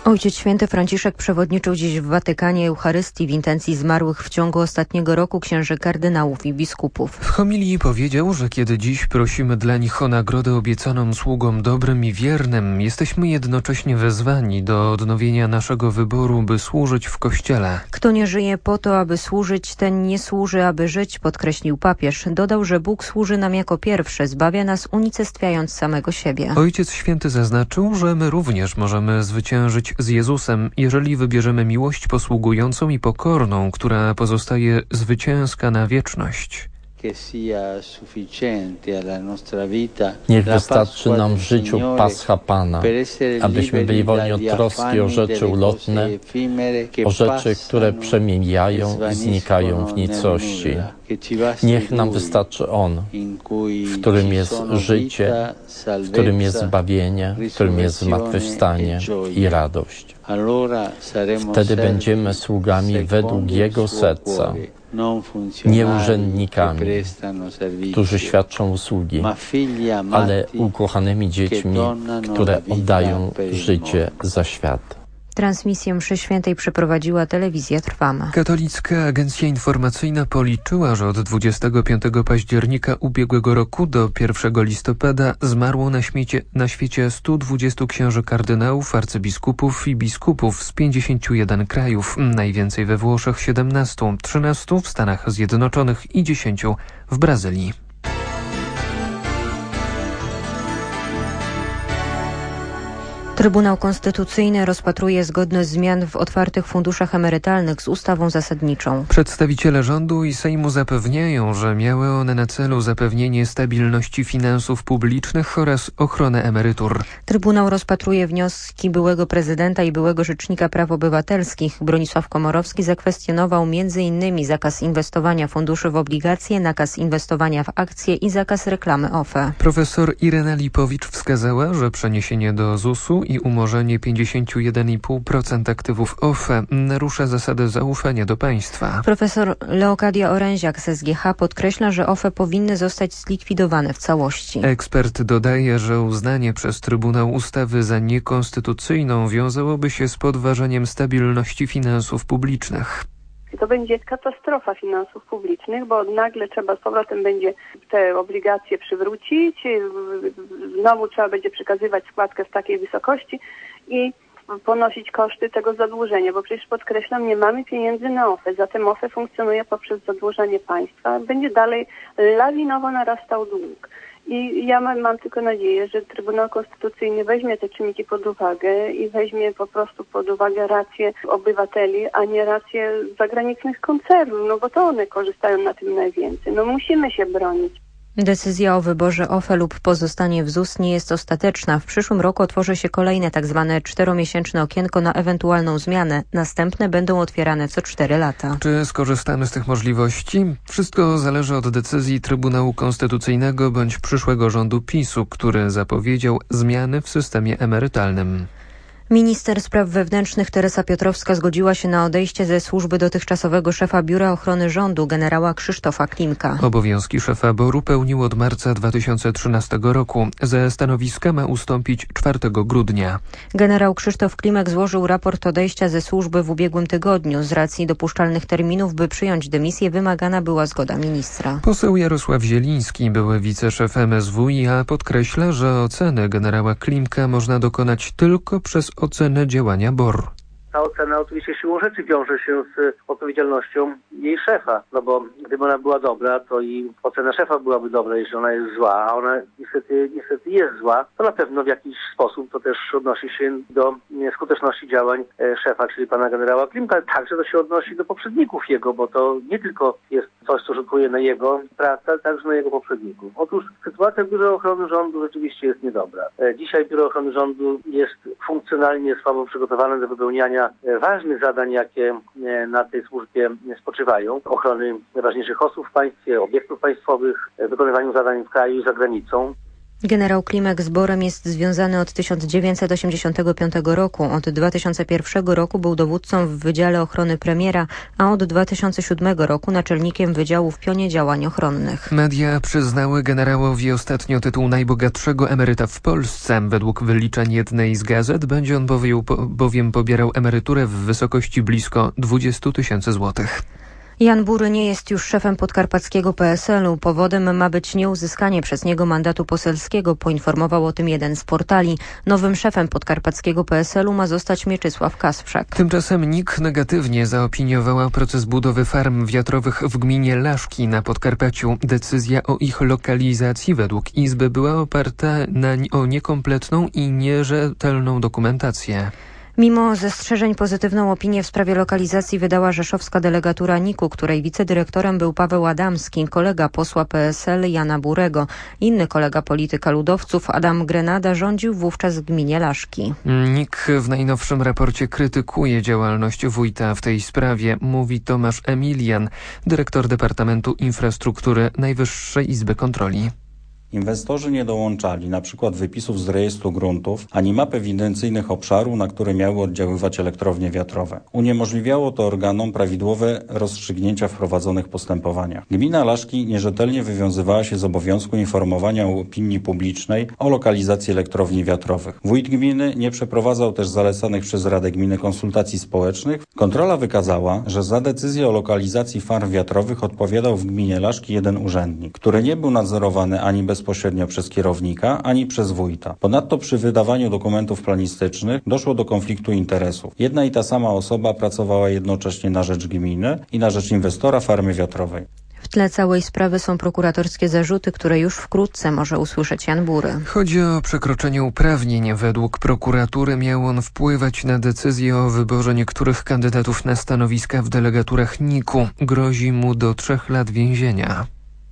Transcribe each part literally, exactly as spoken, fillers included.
Ojciec Święty Franciszek przewodniczył dziś w Watykanie Eucharystii w intencji zmarłych w ciągu ostatniego roku księży kardynałów i biskupów. W homilii powiedział, że kiedy dziś prosimy dla nich o nagrodę obiecaną sługom dobrym i wiernym, jesteśmy jednocześnie wezwani do odnowienia naszego wyboru, by służyć w Kościele. Kto nie żyje po to, aby służyć, ten nie służy, aby żyć, podkreślił papież. Dodał, że Bóg służy nam jako pierwszy, zbawia nas unicestwiając samego siebie. Ojciec Święty zaznaczył, że my również możemy zwyciężyć z Jezusem, jeżeli wybierzemy miłość posługującą i pokorną, która pozostaje zwycięska na wieczność. Niech wystarczy nam w życiu Pascha Pana, abyśmy byli wolni od troski o rzeczy ulotne, o rzeczy, które przemijają i znikają w nicości. Niech nam wystarczy On, w którym jest życie, w którym jest zbawienie, w którym jest zmartwychwstanie i radość. Wtedy będziemy sługami według Jego serca, nie urzędnikami, którzy świadczą usługi, ale ukochanymi dziećmi, które oddają życie za świat. Transmisję mszy świętej przeprowadziła telewizja Trwama. Katolicka Agencja Informacyjna policzyła, że od dwudziestego piątego października ubiegłego roku do pierwszego listopada zmarło na, śmiecie, na świecie stu dwudziestu księży kardynałów, arcybiskupów i biskupów z pięćdziesięciu jeden krajów. Najwięcej we Włoszech siedemnastu, trzynastu w Stanach Zjednoczonych i dziesięciu w Brazylii. Trybunał Konstytucyjny rozpatruje zgodność zmian w otwartych funduszach emerytalnych z ustawą zasadniczą. Przedstawiciele rządu i Sejmu zapewniają, że miały one na celu zapewnienie stabilności finansów publicznych oraz ochronę emerytur. Trybunał rozpatruje wnioski byłego prezydenta i byłego rzecznika praw obywatelskich. Bronisław Komorowski zakwestionował między innymi zakaz inwestowania funduszy w obligacje, nakaz inwestowania w akcje i zakaz reklamy O F E. Profesor Irena Lipowicz wskazała, że przeniesienie do zusu i umorzenie pięćdziesiąt jeden i pół procent aktywów O F E narusza zasadę zaufania do państwa. Profesor Leokadia Oręziak z S G H podkreśla, że O F E powinny zostać zlikwidowane w całości. Ekspert dodaje, że uznanie przez Trybunał ustawy za niekonstytucyjną wiązałoby się z podważeniem stabilności finansów publicznych. To będzie katastrofa finansów publicznych, bo nagle trzeba z powrotem będzie te obligacje przywrócić, znowu trzeba będzie przekazywać składkę w takiej wysokości i ponosić koszty tego zadłużenia, bo przecież podkreślam, nie mamy pieniędzy na O F E, zatem O F E funkcjonuje poprzez zadłużanie państwa, będzie dalej lawinowo narastał dług. I ja mam, mam tylko nadzieję, że Trybunał Konstytucyjny weźmie te czynniki pod uwagę i weźmie po prostu pod uwagę racje obywateli, a nie racje zagranicznych koncernów, no bo to one korzystają na tym najwięcej. No musimy się bronić. Decyzja o wyborze O F E lub pozostanie w Z U S nie jest ostateczna. W przyszłym roku otworzy się kolejne tak zwane czteromiesięczne okienko na ewentualną zmianę. Następne będą otwierane co cztery lata. Czy skorzystamy z tych możliwości? Wszystko zależy od decyzji Trybunału Konstytucyjnego bądź przyszłego rządu PiSu, który zapowiedział zmiany w systemie emerytalnym. Minister Spraw Wewnętrznych Teresa Piotrowska zgodziła się na odejście ze służby dotychczasowego szefa Biura Ochrony Rządu, generała Krzysztofa Klimka. Obowiązki szefa B O R-u pełnił od marca dwa tysiące trzynastego roku. Ze stanowiska ma ustąpić czwartego grudnia. Generał Krzysztof Klimek złożył raport odejścia ze służby w ubiegłym tygodniu. Z racji dopuszczalnych terminów, by przyjąć dymisję, wymagana była zgoda ministra. Poseł Jarosław Zieliński, były wiceszef M S W i A, podkreśla, że oceny generała Klimka można dokonać tylko przez ocenę działania B O R. Ta ocena oczywiście siłą rzeczy wiąże się z odpowiedzialnością jej szefa, no bo gdyby ona była dobra, to i ocena szefa byłaby dobra, jeśli ona jest zła, a ona niestety, niestety jest zła, to na pewno w jakiś sposób to też odnosi się do skuteczności działań szefa, czyli pana generała Klimka, ale także to się odnosi do poprzedników jego, bo to nie tylko jest coś, co rzutuje na jego pracę, ale także na jego poprzedników. Otóż sytuacja w Biurze Ochrony Rządu rzeczywiście jest niedobra. Dzisiaj Biuro Ochrony Rządu jest funkcjonalnie słabo przygotowane do wypełniania ważnych zadań, jakie na tej służbie spoczywają. Ochrony najważniejszych osób w państwie, obiektów państwowych, wykonywaniu zadań w kraju i za granicą. Generał Klimek z Borem jest związany od tysiąc dziewięćset osiemdziesiątego piątego roku. Od dwa tysiące pierwszego roku był dowódcą w Wydziale Ochrony Premiera, a od dwa tysiące siódmego roku naczelnikiem Wydziału w Pionie Działań Ochronnych. Media przyznały generałowi ostatnio tytuł najbogatszego emeryta w Polsce. Według wyliczeń jednej z gazet będzie on bowiem pobierał emeryturę w wysokości blisko dwadzieścia tysięcy złotych. Jan Bury nie jest już szefem podkarpackiego P S L u. Powodem ma być nieuzyskanie przez niego mandatu poselskiego, poinformował o tym jeden z portali. Nowym szefem podkarpackiego P S L u ma zostać Mieczysław Kasprzak. Tymczasem N I K negatywnie zaopiniowała proces budowy farm wiatrowych w gminie Laszki na Podkarpaciu. Decyzja o ich lokalizacji według Izby była oparta na, o niekompletną i nierzetelną dokumentację. Mimo zastrzeżeń pozytywną opinię w sprawie lokalizacji wydała rzeszowska delegatura N I K u, której wicedyrektorem był Paweł Adamski, kolega posła P S L Jana Burego. Inny kolega polityka ludowców Adam Grenada rządził wówczas w gminie Laszki. N I K w najnowszym raporcie krytykuje działalność wójta w tej sprawie, mówi Tomasz Emilian, dyrektor Departamentu Infrastruktury Najwyższej Izby Kontroli. Inwestorzy nie dołączali na przykład wypisów z rejestru gruntów, ani map ewidencyjnych obszaru, na które miały oddziaływać elektrownie wiatrowe. Uniemożliwiało to organom prawidłowe rozstrzygnięcia w prowadzonych postępowaniach. Gmina Laszki nierzetelnie wywiązywała się z obowiązku informowania opinii publicznej o lokalizacji elektrowni wiatrowych. Wójt gminy nie przeprowadzał też zalecanych przez Radę Gminy konsultacji społecznych. Kontrola wykazała, że za decyzję o lokalizacji farm wiatrowych odpowiadał w gminie Laszki jeden urzędnik, który nie był nadzorowany ani bez bezpośrednio przez kierownika, ani przez wójta. Ponadto przy wydawaniu dokumentów planistycznych doszło do konfliktu interesów. Jedna i ta sama osoba pracowała jednocześnie na rzecz gminy i na rzecz inwestora farmy wiatrowej. W tle całej sprawy są prokuratorskie zarzuty, które już wkrótce może usłyszeć Jan Bury. Chodzi o przekroczenie uprawnień. Według prokuratury miał on wpływać na decyzję o wyborze niektórych kandydatów na stanowiska w delegaturach N I K u. Grozi mu do trzech lat więzienia.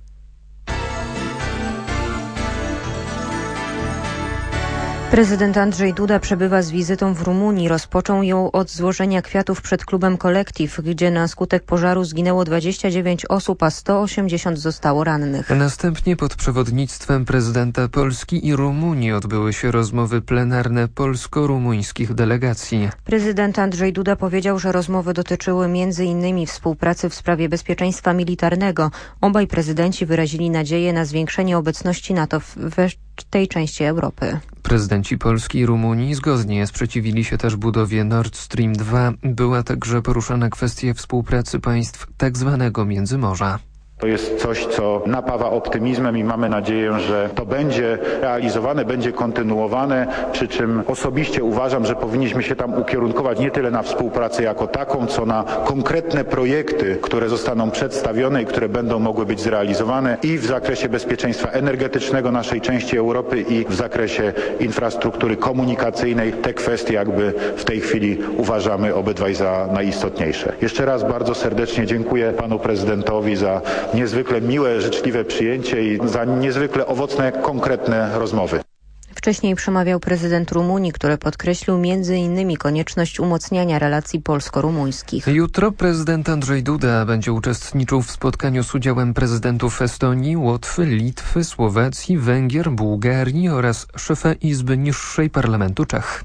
Prezydent Andrzej Duda przebywa z wizytą w Rumunii. Rozpoczął ją od złożenia kwiatów przed klubem Kolektyw, gdzie na skutek pożaru zginęło dwadzieścia dziewięć osób, a sto osiemdziesiąt zostało rannych. Następnie pod przewodnictwem prezydenta Polski i Rumunii odbyły się rozmowy plenarne polsko-rumuńskich delegacji. Prezydent Andrzej Duda powiedział, że rozmowy dotyczyły między innymi współpracy w sprawie bezpieczeństwa militarnego. Obaj prezydenci wyrazili nadzieję na zwiększenie obecności NATO w tej części Europy. Prezydenci Polski i Rumunii zgodnie sprzeciwili się też budowie Nord Stream dwa. Była także poruszana kwestia współpracy państw tak zwanego Międzymorza. To jest coś, co napawa optymizmem i mamy nadzieję, że to będzie realizowane, będzie kontynuowane, przy czym osobiście uważam, że powinniśmy się tam ukierunkować nie tyle na współpracę jako taką, co na konkretne projekty, które zostaną przedstawione i które będą mogły być zrealizowane i w zakresie bezpieczeństwa energetycznego naszej części Europy i w zakresie infrastruktury komunikacyjnej. Te kwestie jakby w tej chwili uważamy obydwaj za najistotniejsze. Jeszcze raz bardzo serdecznie dziękuję panu prezydentowi za niezwykle miłe, życzliwe przyjęcie i za niezwykle owocne, konkretne rozmowy. Wcześniej przemawiał prezydent Rumunii, który podkreślił między innymi konieczność umocniania relacji polsko-rumuńskich. Jutro prezydent Andrzej Duda będzie uczestniczył w spotkaniu z udziałem prezydentów Estonii, Łotwy, Litwy, Słowacji, Węgier, Bułgarii oraz szefa Izby Niższej Parlamentu Czech.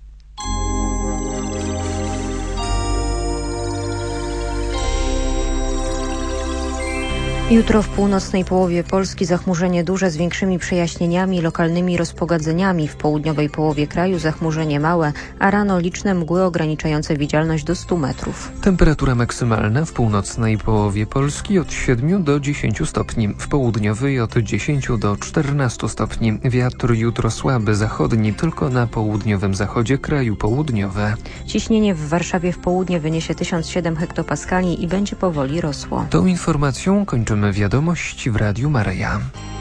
Jutro w północnej połowie Polski zachmurzenie duże z większymi przejaśnieniami, lokalnymi rozpogadzeniami. W południowej połowie kraju zachmurzenie małe, a rano liczne mgły ograniczające widzialność do stu metrów. Temperatura maksymalna w północnej połowie Polski od siedmiu do dziesięciu stopni, w południowej od dziesięciu do czternastu stopni. Wiatr jutro słaby zachodni, tylko na południowym zachodzie kraju południowe. Ciśnienie w Warszawie w południe wyniesie tysiąc siedem hektopaskali i będzie powoli rosło. Tą informacją kończymy wiadomości w Radiu Maryja.